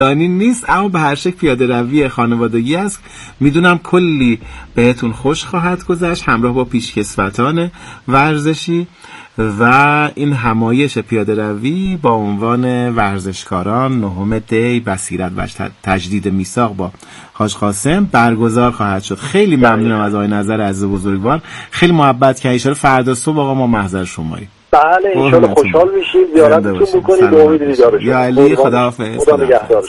دانی نیست، اما به هر شکل پیاده روی خانوادگی است. میدونم کلی بهتون خوش خواهد گذشت همراه با پیشکسوتان ورزشی و این همایش پیاده روی با عنوان ورزشکاران نهم دی بصیرت و تجدید میثاق با حاج قاسم برگزار خواهد شد. خیلی ممنونم از آقای نظر عزیز بزرگوار، خیلی محبت کردید. ان شاءالله فردا صبح آقا ما محضر شماییم. بله ان شاءالله خوشحال میشیم، زیارتتون میکنیم. به امید دیدار شما. یا علی خداحافظ. خدا نگهدار.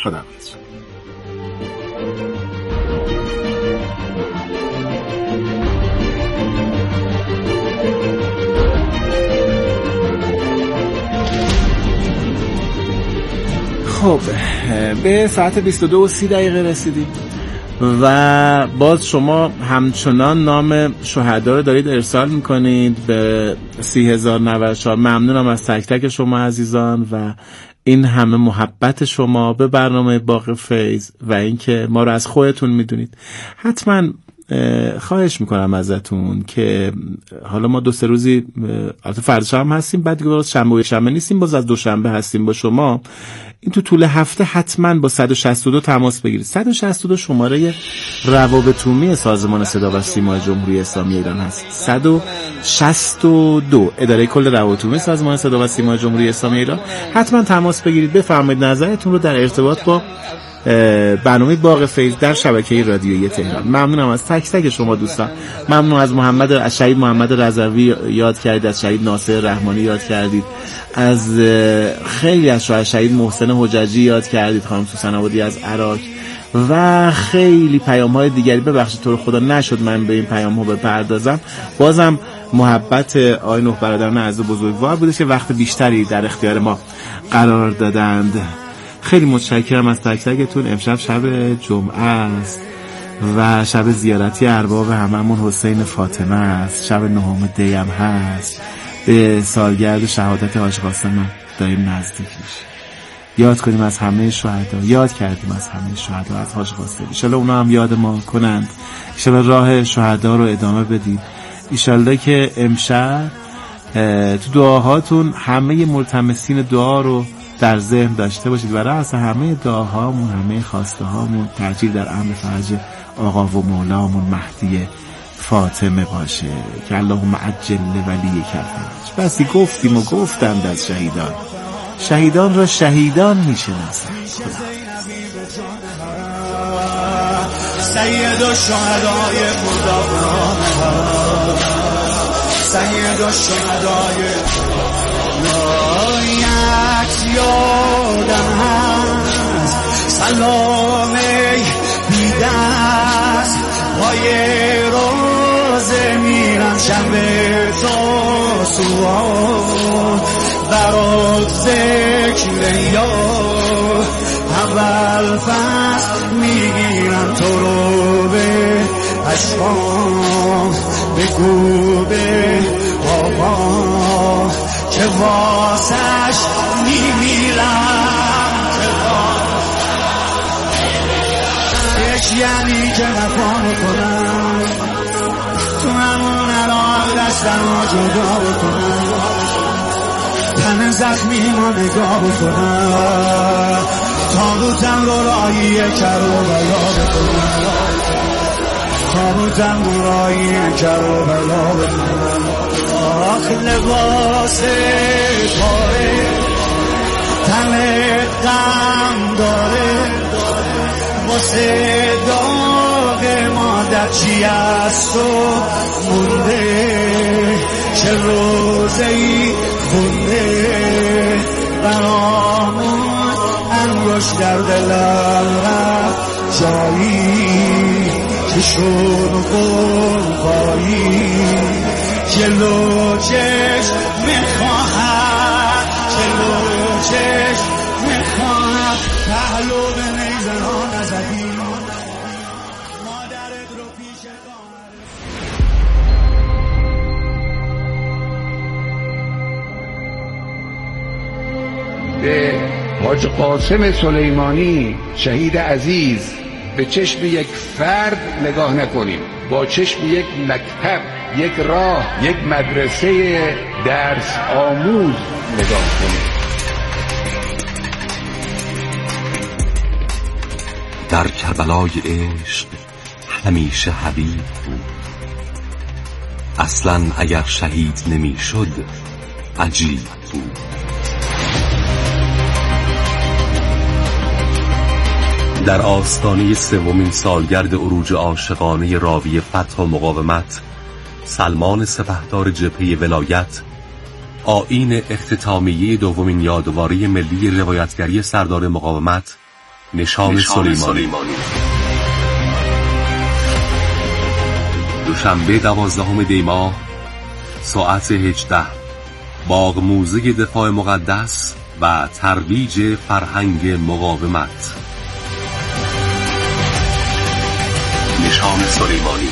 خب به ساعت 22:30 رسیدیم و باز شما همچنان نام شهدا رو دارید ارسال میکنید به 30,094. ممنونم از تک تک شما عزیزان و این همه محبت شما به برنامه باغ فیض و اینکه ما رو از خودتون میدونید. حتما خواهش میکنم ازتون که حالا ما 2-3 روزی فردا هم هستیم، بعد دیگه شنبه و شنبه نیستیم، باز از دوشنبه هستیم با شما. این تو طول هفته حتما با 162 تماس بگیرید. 162 شماره روابط عمومی سازمان صدا و سیما جمهوری اسلامی ایران هست. 162 اداره کل روابط عمومی سازمان صدا و سیما جمهوری اسلامی ایران. حتما تماس بگیرید، بفرمایید نظرتون رو در ارتباط با برنامه باغ فیض در شبکه رادیویی تهران. ممنونم از تک تک شما دوستان. ممنون از شهید محمد رضوی یاد کردید، از شهید ناصر رحمانی یاد کردید، از خیلی از شهید محسن حججی یاد کردید، خانم سوسن آبادی از عراق و خیلی پیام‌های دیگری. ببخشید تو رو خدا نشد من به این پیام‌ها بپردازم. بازم محبت آقای نوح برادران عزیز بزرگوار بوده که وقت بیشتری در اختیار ما قرار دادند. خیلی متشکرم از تک تکتون. امشب شب جمعه است و شب زیارتی ارباب هممون حسین فاطمه است. شب نهم دی هم هست. به سالگرد شهادت حاج قاسم داریم نزدیک میشیم. یاد کنیم از همه شهدا، یاد کردیم از همه شهدا، از حاج قاسم. ان شاءالله اونا هم یاد ما کنند. ان شاءالله راه شهدا رو ادامه بدید. ان شاءالله که امشب تو دعاهاتون همه ملتمسین دعا رو در ذهن داشته باشید و رأس همه دعاهامون، همه خواسته هامون ترجیح در امر فرج آقا و مولامون مهدی فاطمه باشه که اللهم عجل ولی کفرج. بسی گفتیم و گفتند از شهیدان را شهیدان میشناسند. سید الشهدای مدافعان، سید الشهدای یک یادم هست سلامی بیدست پای روزه میرم شب تا سوال برات ذکر یاد اول فصل میگیرم تو رو به عشقان بگو به آقا که واسش میمیرم یک یعنی که وفا میکنم تو همون عراق دستم ها جدا بکنم تن زخمی ما نگاه بکنم تابوتم رو راهی کربلا بکنم تابوتم رو راهی کربلا بکنم آخ لباس پاره تن غم داره واسه داغ مادر چی از تو مونده چه روزه‌ای خونده برامون انگوش در دلم رفت جایی که شد قربایی جلو چشم میخواهد جلو چشم میخواهد پهلو به نیزنان نزدی مادرت رو پیش به حاج قاسم سلیمانی شهید عزیز به چشم یک فرد نگاه نکنیم، با چشم یک مکتب، یک راه، یک مدرسه درس آموز نگاه کنیم. در کربلای عشق همیشه حبیب بود. اصلا اگر شهید نمی شد عجیب بود. در آستانه سومین سالگرد عروج عاشقانه راوی فتح و مقاومت، سلمان سپهدار جبهه ولایت، آیین اختتامیه دومین یادواری ملی روایتگری سردار مقاومت نشان سلیمانی. دوشنبه 12 دی ماه ساعت 18 باغ موزه دفاع مقدس و ترویج فرهنگ مقاومت. نشان سلیمانی.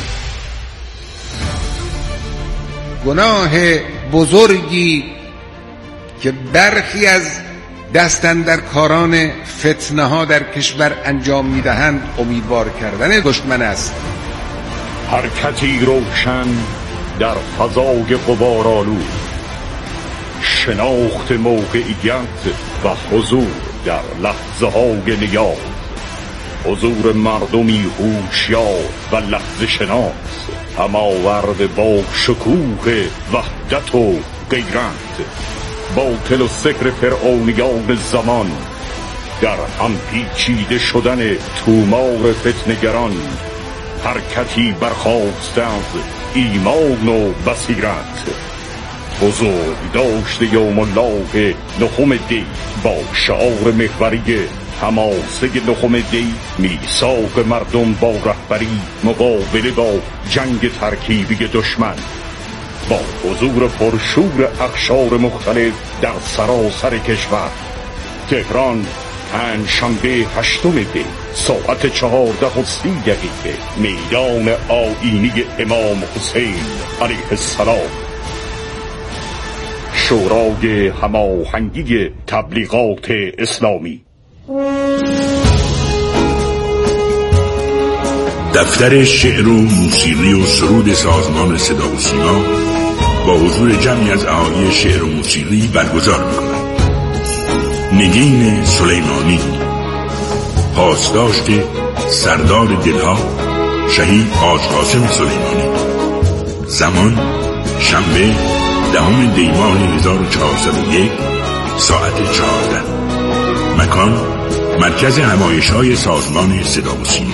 گناه بزرگی که برخی از دستاندرکاران فتنه ها در کشور انجام میدهند امیدوار کردن دشمن است. حرکتی روشن در فضای غبارآلود، شناخت موقعیت و حضور در لحظه های نیاز، حضور مردمی هوشیار و لحظه شناس، هماورد با شکوه وحدت و غیرت، با طل و سکر فرعونیان زمان، در هم پیچیده شدن تومار فتنگران، حرکتی برخاسته از ایمان و بصیرت، بزرگ داشته یوم الله نهم دی با شعار محوری حماسه نهم دی، میثاق مردم با رهبری مقابله با جنگ ترکیبی دشمن، با حضور پرشور اقشار مختلف در سراسر کشور. تهران، پنجشنبه 8 دی ساعت 14:30 میدان آیینی امام حسین علیه السلام. شورای هماهنگی تبلیغات اسلامی. دفتر شعر و موسیقی و سرود سازمان صدا و سیما با حضور جمعی از اهالی شعر و موسیقی برگزار می‌کند. نگین سلیمانی، پاسداشت سردار دلها شهید حاج قاسم سلیمانی. زمان شنبه 10 دی ماه 1401 ساعت 14. مکان مرکز نمایش‌های سازمان صدا و سیما.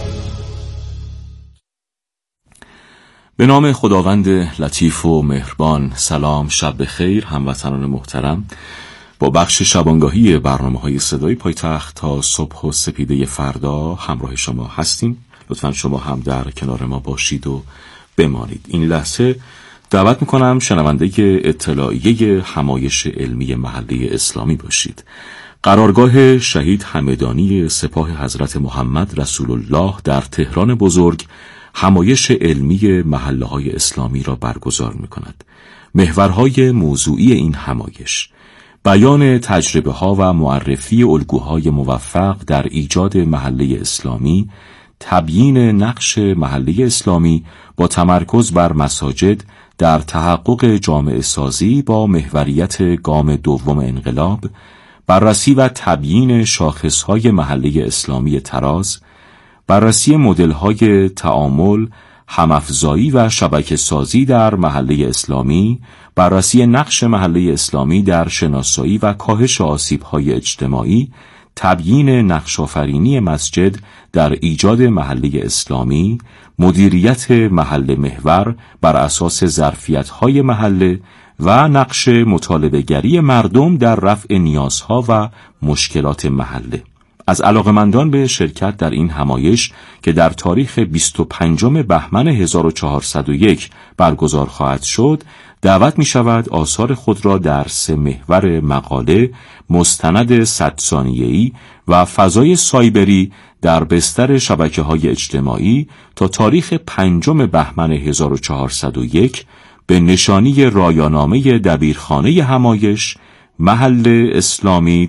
به نام خداوند لطیف و مهربان. سلام، شب بخیر هموطنان محترم. با بخش شبانگاهی برنامه‌های صدای پایتخت تا صبح و سپیده فردا همراه شما هستیم. لطفاً شما هم در کنار ما باشید و بمانید. این لحظه دعوت میکنم شنونده اطلاعیه همایش علمی محله اسلامی باشید. قرارگاه شهید همدانی سپاه حضرت محمد رسول الله در تهران بزرگ همایش علمی محله‌های اسلامی را برگزار می‌کند. محورهای موضوعی این همایش: بیان تجربه‌ها و معرفی الگوهای موفق در ایجاد محله اسلامی، تبیین نقش محله اسلامی با تمرکز بر مساجد در تحقق جامعه سازی با محوریت گام دوم انقلاب، بررسی و تبیین شاخصهای محله اسلامی تراز، بررسی مدل‌های تعامل، همافزایی و شبکه سازی در محله اسلامی، بررسی نقش محله اسلامی در شناسایی و کاهش آسیب‌های اجتماعی، تبیین نقش‌آفرینی مسجد در ایجاد محله اسلامی، مدیریت محله محور بر اساس ظرفیت‌های محله و نقش مطالبه‌گری مردم در رفع نیازها و مشکلات محله. از علاقه‌مندان به شرکت در این همایش که در تاریخ 25 بهمن 1401 برگزار خواهد شد، دعوت می شود آثار خود را در 3 محور مقاله، مستند 100 ثانیه‌ای و فضای سایبری در بستر شبکه‌های اجتماعی تا تاریخ 5 بهمن 1401 به نشانی رایانامه دبیرخانه همایش محل اسلامی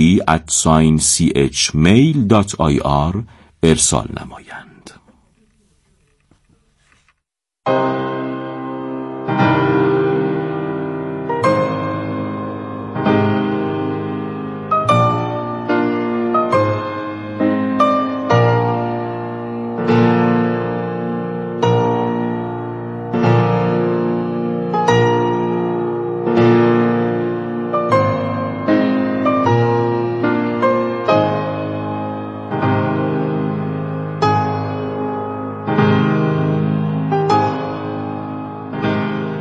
tb@chmail.ir ارسال نمایند.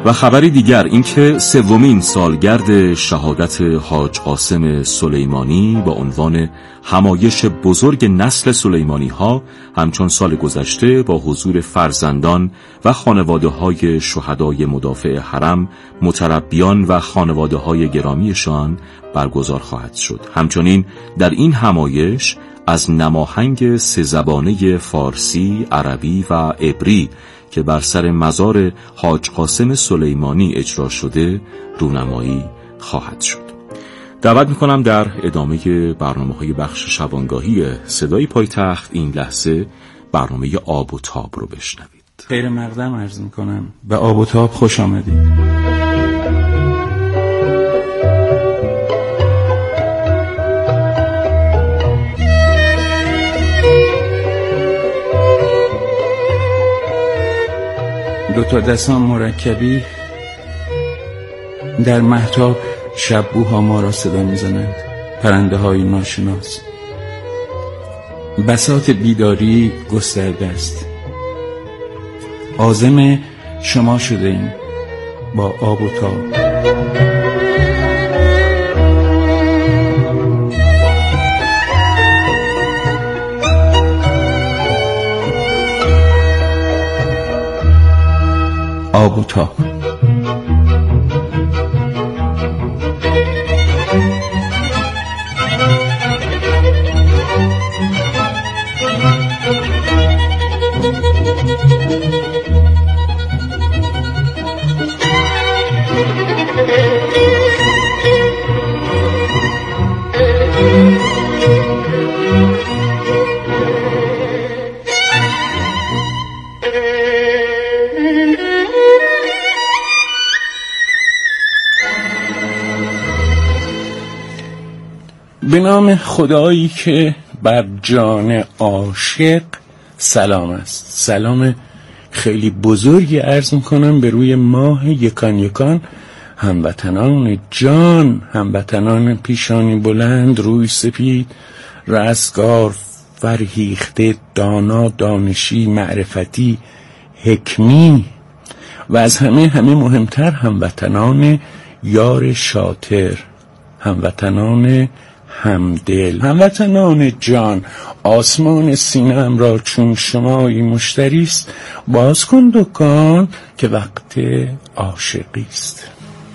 و خبری دیگر اینکه سومین سالگرد شهادت حاج قاسم سلیمانی با عنوان همایش بزرگ نسل سلیمانی ها همچون سال گذشته با حضور فرزندان و خانواده های شهدای مدافع حرم، متربیان و خانواده های گرامیشان برگزار خواهد شد. همچنین در این همایش از نماهنگ سه زبانه فارسی، عربی و عبری که بر سر مزار حاج قاسم سلیمانی اجرا شده رونمایی خواهد شد. دعوت میکنم در ادامه برنامه‌های بخش شبانگاهی صدای پایتخت این لحظه برنامه آب و تاب رو بشنوید. خیر مقدم عرض میکنم و آب و تاب خوش آمدید. دو تا دستان مرکبی در مهتاب شبوها ما را صدا میزنند، پرنده های ناشناس. بساط بیداری گسترده است. عازم شما شده ایم با آب و تاب. آب و تاب. به نام خدایی که بر جان عاشق سلام است. سلام خیلی بزرگی عرض میکنم به روی ماه یکان یکان، هموطنان جان، هموطنان پیشانی بلند، روی سپید، رستگار، فرهیخته، دانا، دانشی، معرفتی، حکمی و از همه مهمتر هموطنان یار شاطر، هموطنان همدل، هموطنان جان. آسمان سینه‌ام را چون شمایی مشتریست، باز کن دکان که وقت عاشقی است.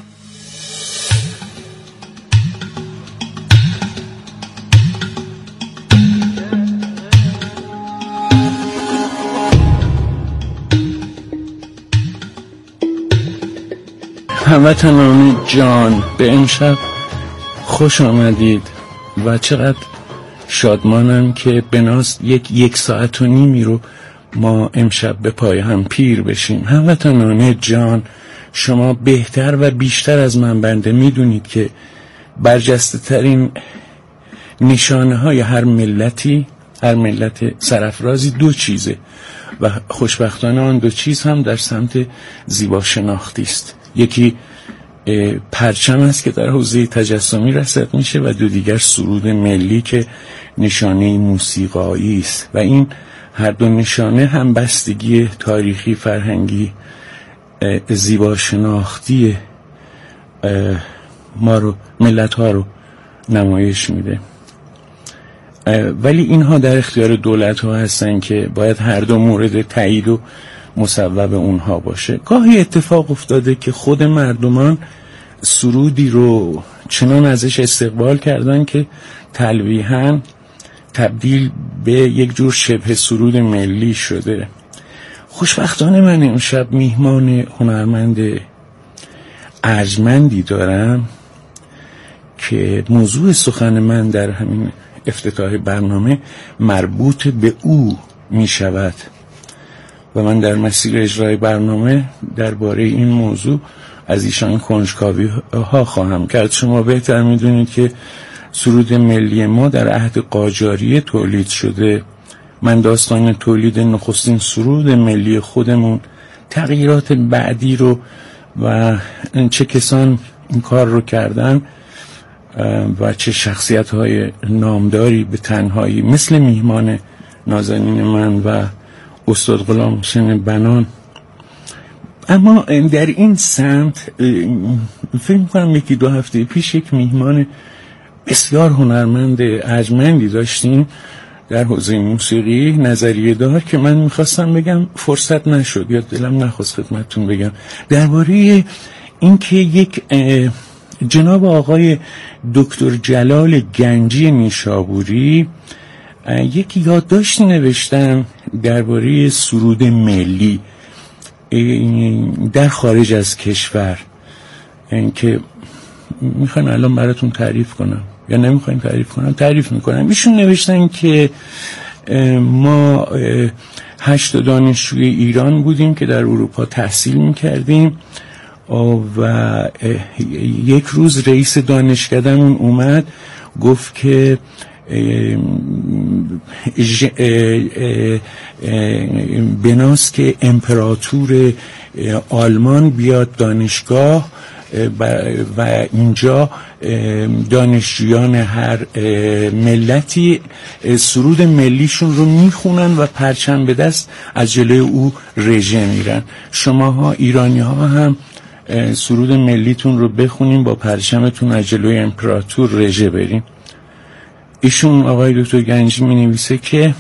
هموطنان جان، به امشب خوش آمدید و چقدر شادمانم که بناست یک ساعت و نیمی رو ما امشب به پای هم پیر بشیم. هموطنان جان، شما بهتر و بیشتر از من بنده میدونید که برجسته ترین نشانه های هر ملت سرافرازی دو چیزه و خوشبختانه آن دو چیز هم در سمت زیبا شناختی است. یکی پرچم است که در حوزه تجسمی رصد میشه و دو دیگر سرود ملی که نشانه موسیقایی است و این هر دو نشانه هم بستگی تاریخی، فرهنگی، زیبا شناختی ما رو، ملت ها رو نمایش میده. ولی اینها در اختیار دولت ها هستن که باید هر دو مورد تایید و مصوب اونها باشه. گاهی اتفاق افتاده که خود مردمان سرودی رو چنان ازش استقبال کردن که تلویحاً تبدیل به یک جور شبه سرود ملی شده. خوشبختانه من امشب میهمان هنرمند ارجمندی دارم که موضوع سخن من در همین افتتاح برنامه مربوط به او می شود و من در مسیر اجرای برنامه درباره این موضوع از ایشان کنجکاوی ها خواهم کرد. شما بهتر میدونید که سرود ملی ما در عهد قاجاریه تولید شده. من داستان تولید نخستین سرود ملی خودمون، تغییرات بعدی رو و چه کسان این کار رو کردن و چه شخصیت های نامداری به تنهایی مثل میهمان نازنین من و استاد غلام حسین بنان اما در این سمت فکر می‌کنم یکی دو هفته پیش یک میهمان بسیار هنرمند ارجمندی داشتیم در حوزه موسیقی، نظریه دار، که من میخواستم بگم فرصت نشد یا دلم نخواست خدمتتون بگم درباره اینکه یک جناب آقای دکتر جلال گنجی نیشابوری یک یادداشتی نوشتن درباره سرود ملی در خارج از کشور که میخواین الان براتون تعریف کنم یا نمیخواین تعریف کنم؟ تعریف میکنم. ایشون نوشتن که ما 8 دانشجوی ایران بودیم که در اروپا تحصیل میکردیم و یک روز رئیس دانشکدهمون اومد گفت که بناست که امپراتور آلمان بیاد دانشگاه و اینجا دانشجویان هر ملتی سرود ملیشون رو میخونن و پرچم به دست از جلوی او رژه میرن. شماها ایرانی ها هم سرود ملیتون رو بخونین، با پرچمتون از جلوی امپراتور رژه برین. ایشون آقای دکتر گنجی می نویسه که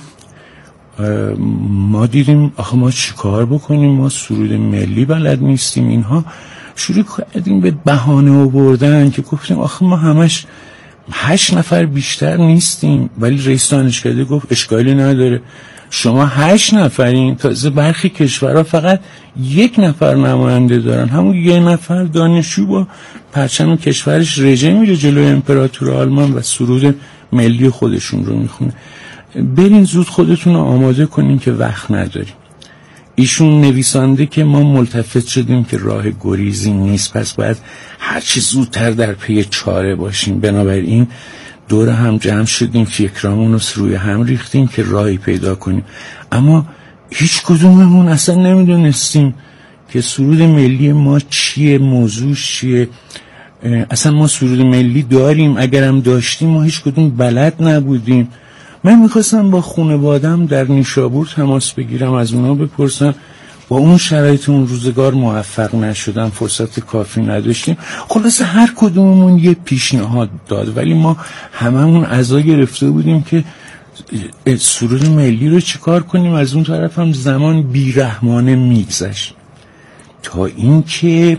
ما دیدیم آخه ما چی کار بکنیم، ما سرود ملی بلد نیستیم. اینها شروع کردیم به بهانه آوردن که گفتیم آخه ما همش 8 نفر بیشتر نیستیم. ولی رئیس دانشکده گفت اشکالی نداره، شما 8 نفرین، تازه برخی کشورها فقط 1 نفر نماینده دارن، همون 1 نفر دانشجو با پرچم کشورش رژه میره جلوی امپراتور آلمان و سرود ملی خودشون رو میخونه. برین زود خودتون رو آماده کنین که وقت نداریم. ایشون نویسنده که ما ملتفت شدیم که راه گریزی نیست، پس باید هرچی زودتر در پی چاره باشیم. بنابراین دور هم جمع شدیم، فکرامون رو روی هم ریختیم که راهی پیدا کنیم. اما هیچ کدوممون اصلا نمیدونستیم که سرود ملی ما چیه، موضوعش چیه. اصلا ما سرود ملی داریم، اگرم داشتیم ما هیچ کدوم بلد نبودیم. من میخواستم با خانواده‌ام در نیشابور تماس بگیرم، از اونا بپرسم. با اون شرایط اون روزگار موفق نشدم، فرصت کافی نداشتیم. خلاصه هر کدوممون یه پیشنهاد داد، ولی ما هممون عزا گرفته بودیم که سرود ملی رو چیکار کنیم. از اون طرف هم زمان بیرحمانه میگذشت تا اینکه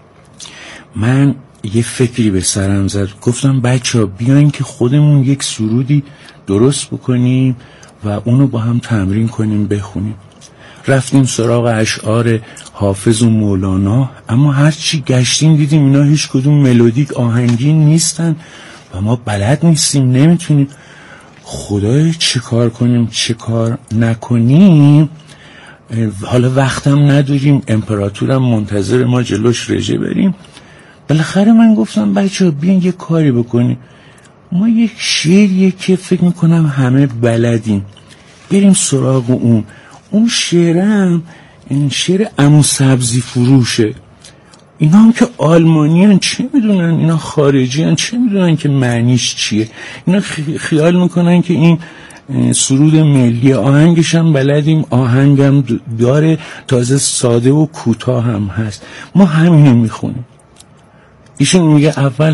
من یه فکری به سرم زد. گفتم بچه‌ها بیاین که خودمون یک سرودی درست بکنیم و اونو با هم تمرین کنیم بخونیم. رفتیم سراغ اشعار حافظ و مولانا، اما هرچی گشتیم دیدیم اینا هیچ کدوم ملودیک آهنگین نیستن و ما بلد نیستیم، نمیتونیم. خدای چه کار کنیم چه کار نکنیم. حالا وقتم نداریم، امپراتورم منتظر ما جلوش رژه بریم. بالاخره من گفتم بچه‌ها بیاین یه کاری بکنیم. ما یک شعریه که فکر میکنم همه بلدیم، بریم سراغ اون شعرم این شعر عمو سبزی فروشه. اینا هم که آلمانی هن چه میدونن، اینا خارجی هن چه میدونن که معنیش چیه. اینا خیال میکنن که این سرود ملی، آهنگش هم بلدیم، آهنگم داره، تازه ساده و کوتاه هم هست، ما همینو میخونیم. ایشون میگه اول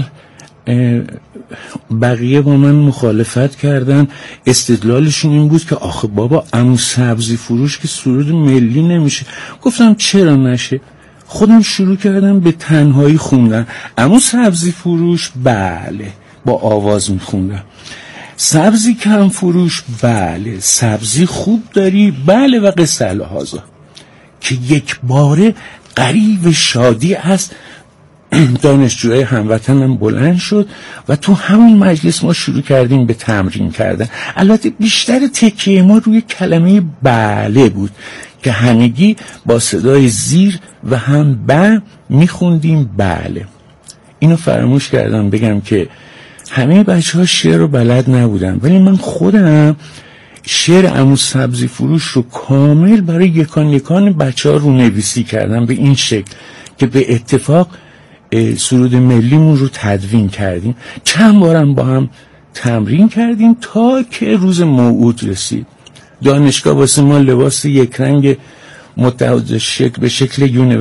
بقیه با من مخالفت کردن، استدلالشون این بود که آخه بابا عمو سبزی فروش که سرود ملی نمیشه. گفتم چرا نشه. خودم شروع کردم به تنهایی خوندن. عمو سبزی فروش بله با آواز میخوندم. سبزی کم فروش بله، سبزی خوب داری بله، و قصه الهازا که یک باره غریو شادی است. دانشجوهای هموطنم بلند شد و تو همون مجلس ما شروع کردیم به تمرین کردن. البته بیشتر تکیه ما روی کلمه بله بود که همگی با صدای زیر و هم ب میخوندیم بله. اینو فراموش کردم بگم که همه بچه ها شعر رو بلد نبودن، ولی من خودم شعر عمو سبزی فروش رو کامل برای یکان بچه ها رو نویسی کردم به این شکل که به اتفاق سرود ملیمون رو تدوین کردیم. چند بارم با هم تمرین کردیم تا که روز موعود رسید. دانشگاه واسه ما لباس یک رنگ متعدد شکل به شکل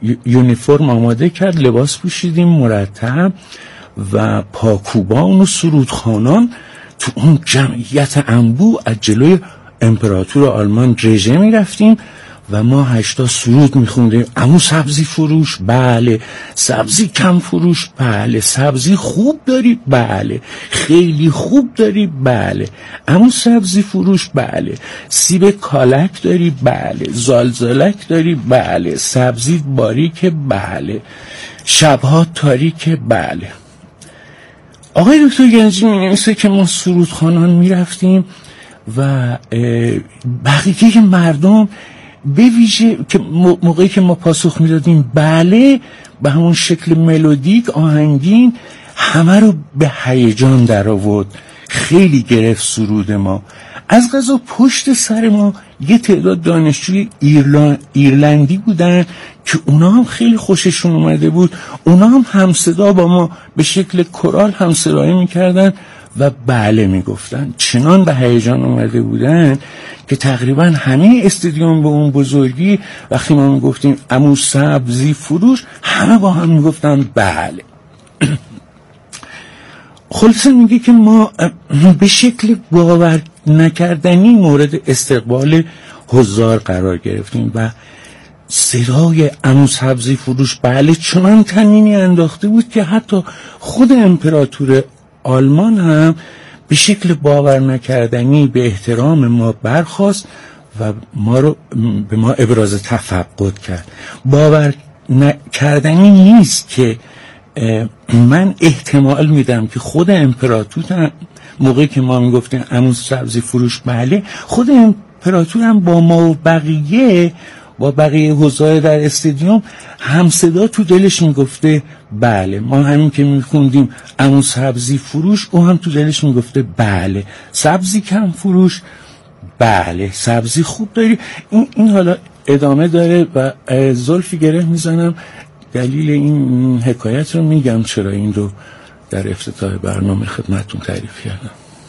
یونیفرم آماده کرد، لباس پوشیدیم مرتب و پاکوبان و سرودخوانان تو اون جمعیت انبوه از جلوی امپراتور آلمان رژه می رفتیم و ما 8 سرود می خوندیم. عمو سبزی فروش؟ بله. سبزی کم فروش؟ بله. سبزی خوب داری؟ بله. خیلی خوب داری؟ بله. عمو سبزی فروش؟ بله. سیب کالک داری؟ بله. زالزالک داری؟ بله. سبزی باریک؟ بله. شبها تاریک؟ بله. آقای دکتر گنجی می نویسه که ما سرودخوانان می رفتیم و بقیه مردم به ویژه که موقعی که ما پاسخ می دادیم بله به همون شکل ملودیک آهنگین، همه رو به هیجان در آورد، خیلی گرفت سرود ما. از قضا پشت سر ما یه تعداد دانشجوی ایرلندی بودن که اونا هم خیلی خوششون اومده بود، اونا هم همصدا با ما به شکل کورال همصدایی میکردن و بله میگفتن. چنان به هیجان اومده بودن که تقریبا همه استادیوم به اون بزرگی وقتی ما میگفتیم عمو سبزی فروش، همه با هم میگفتن بله. خلاصه میگه که ما به شکل باور نکردنی مورد استقبال حضار قرار گرفتیم و صدای عمو سبزی فروش بله چنان طنینی انداخته بود که حتی خود امپراتور آلمان هم به شکل باور نکردنی به احترام ما برخاست و به ما ابراز تفقد کرد. باور نکردنی نیست که من احتمال میدم که خود امپراتور موقعی که ما میگفتیم عمو سبزی فروش بله، خود امپراتور هم با ما و بقیه حضار در استادیوم همصدا تو دلش میگفته بله. ما همین که میخوندیم عمو سبزی فروش، او هم تو دلش میگفته بله. سبزی کم فروش؟ بله. سبزی خوب داری؟ این حالا ادامه داره و زلفی گره میزنم. دلیل این حکایت رو میگم چرا این رو در افتتاح برنامه خدمتتون تعریف کردم.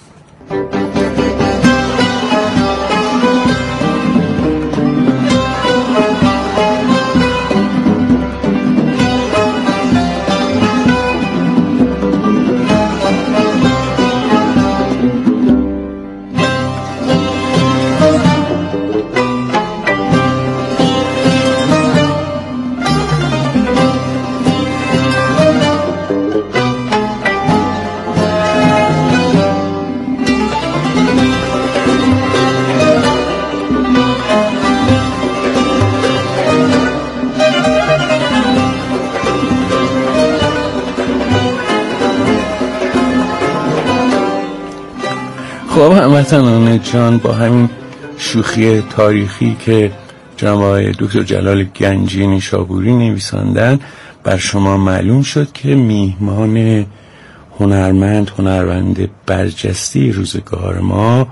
خب هموطنان جان، با همین شوخی تاریخی که جناب آقای دکتر جلال گنجی نیشابوری نویساندن، بر شما معلوم شد که میهمان هنرمند برجسته روزگار ما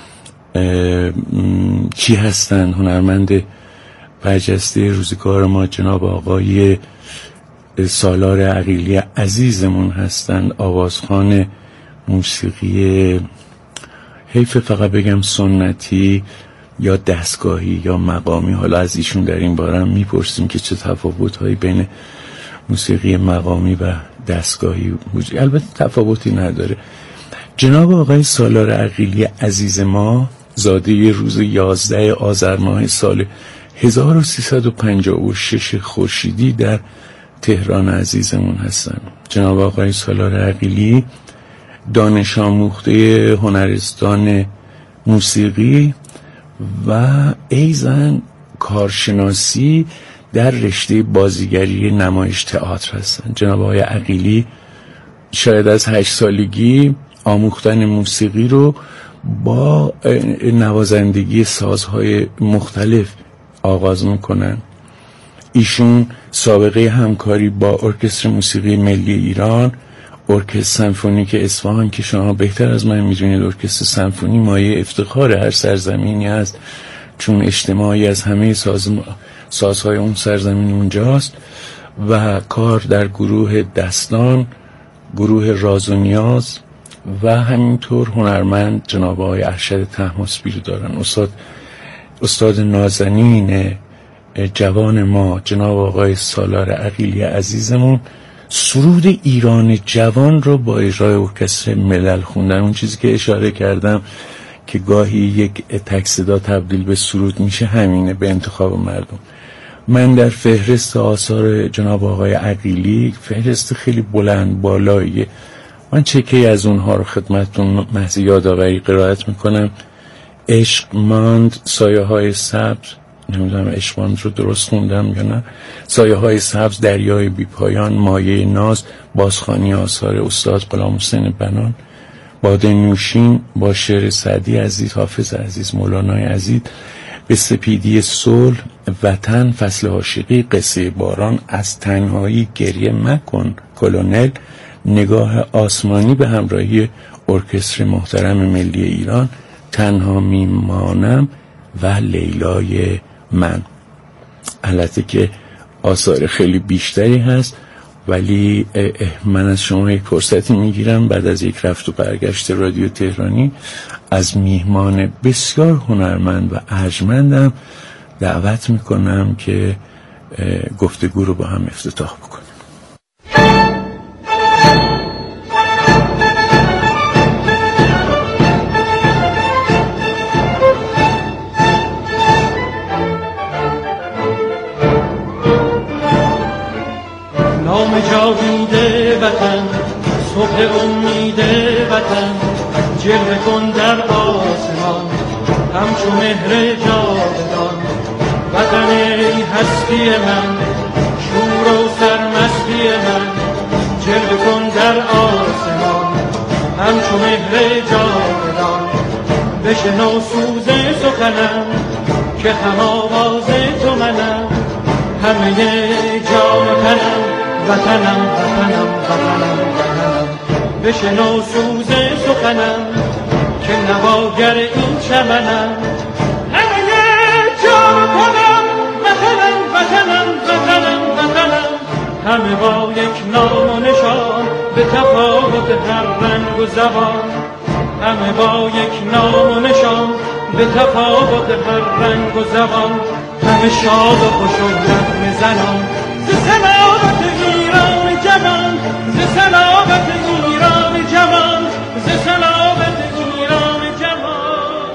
کی هستند. هنرمند برجسته روزگار ما جناب آقای سالار عقیلی عزیزمون هستند، آوازخوان موسیقی، حیف فقط بگم سنتی یا دستگاهی یا مقامی. حالا از ایشون در این باره هم میپرسیم که چه تفاوت‌هایی بین موسیقی مقامی و دستگاهی وجود. البته تفاوتی نداره. جناب آقای سالار عقیلی عزیز ما زاده روز 11 آذر ماه سال 1356 خورشیدی در تهران عزیزمون هستن. جناب آقای سالار عقیلی دانش آموخته هنرستان موسیقی و ایضاً کارشناسی در رشته بازیگری نمایش تئاتر هستند. جناب آقای عقیلی شاید از 8 سالگی آموختن موسیقی رو با نوازندگی سازهای مختلف آغاز میکنن. ایشون سابقه همکاری با ارکستر موسیقی ملی ایران، ارکستر سمفونیک اصفهان که شما بهتر از من میدونید ارکستر سمفونی مایه افتخار هر سرزمینی است، چون اجتماعی از همه سازهای اون سرزمین اونجاست، و کار در گروه دستان، گروه راز و نیاز و همینطور هنرمند جناب آقای ارشد طهماسبی رو دارن. استاد نازنین جوان ما جناب آقای سالار عقیلی عزیزمون سرود ایران جوان رو با اجرای ارکستر ملل خوندن. اون چیزی که اشاره کردم که گاهی یک تک صدا تبدیل به سرود میشه همینه، به انتخاب مردم. من در فهرست آثار جناب آقای عقیلی، فهرست خیلی بلند بالاییه، من چکی از اونها رو خدمتتون محض یادآوری قرائت میکنم. عشق ماند، سایه های سبز، نمیدونم عشق ماند رو درست خوندم یا نه، سایه های سبز، دریای بی پایان، مایه ناز، بازخوانی آثار استاد غلامحسین بنان، باده نوشین با شعر سعدی عزیز، حافظ عزیز، مولانای عزیز، به سپیدی صلح، وطن، فصل عاشقی، قصه باران، از تنهایی گریه مکن، کلونل، نگاه آسمانی به همراهی ارکستر محترم ملی ایران، تنها میمانم و لیلای من. البته که آثار خیلی بیشتری هست، ولی من از شما یک فرصتی میگیرم بعد از یک رفت و برگشت رادیو تهرانی از میهمان بسیار هنرمند و ارجمندم دعوت میکنم که گفتگو رو با هم افتتاح بکنیم. نام جاویده وطن، صبح امید وطن، جلوه کن در آسمان همچو مهر جاودان. وطن ای هستی من، شور و سرمستی من، جلوه کن در آسمان همچو مهر جاودان. بشنو سوز سخنم که هم آواز تو منم، همه جان و تنم وطنم وطنم وطنم وطنم. بشنو سوز سخنم که نواگر این چمنم، همه جان و تنم وطنم وطنم وطنم وطنم. همه با یک نام و نشان به تفاوت هر رنگ و زبان، همه با یک نام و نشان به تفاوت هر رنگ و زبان. همه شاد و خوش و نغمه زنان ز سلامت ایران جوان، ز سلامت ایران جوان، ز سلامت ایران جوان.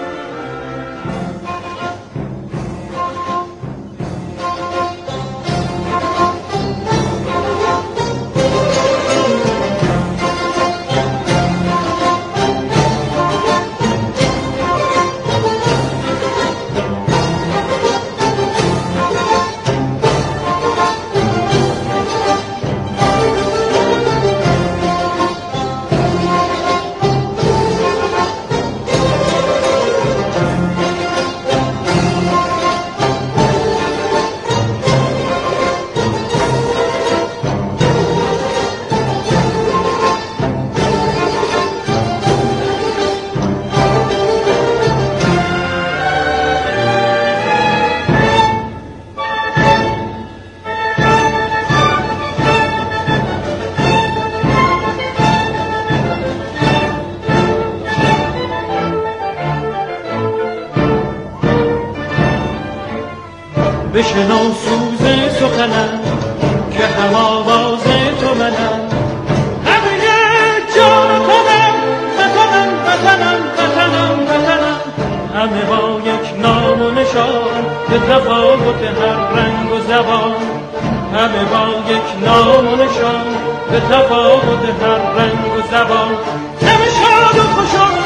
بشنو سوز سخنم که هم آواز تو منم، همه جان و تنم وطنم وطنم وطنم وطنم. همه با یک نام و نشان به تفاوت هر رنگ و زبان، همه با یک نام و نشان به تفاوت هر رنگ و زبان. همه شاد و خوشحال